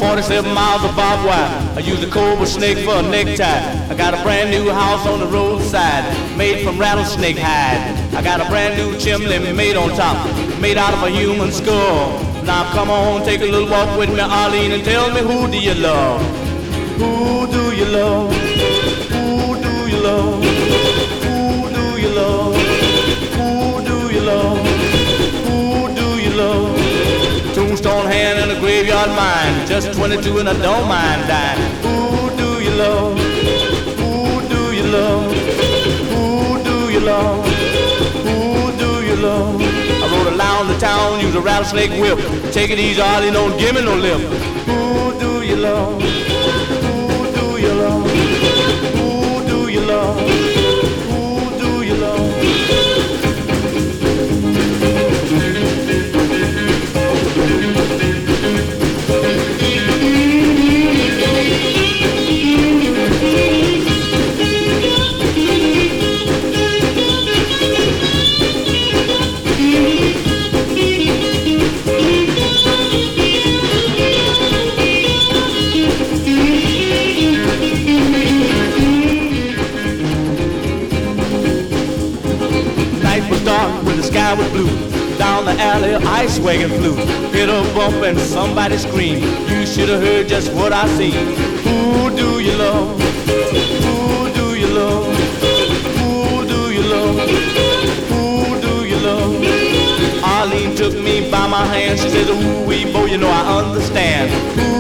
47 miles of barbed wire. I use a cobra snake for a necktie. I got a brand new house on the roadside, made from rattlesnake hide. I got a brand new chimney made on top, made out of a human skull. Now come on, take a little walk with me, Arlene, and tell me, who do you love? Who do you love? Who do you love? Who do you love? Who do you love? Who do you love? Tombstone hand and a graveyard mine, just 22 and I don't mind dying. Who do you love? Who do you love? Who do you love? Who do you love? I rode around the town, use a rattlesnake whip. Take it easy, Arlie, don't give me no lip. Who do you love? Who do you love? Who do you love? Who do you love? When the sky was blue, down the alley ice wagon flew, hit a bump and somebody screamed. You should have heard just what I seen. Who do you love? Who do you love? Who do you love? Who do you love? Arlene took me by my hand. She says, ooh wee, boy, you know I understand. Who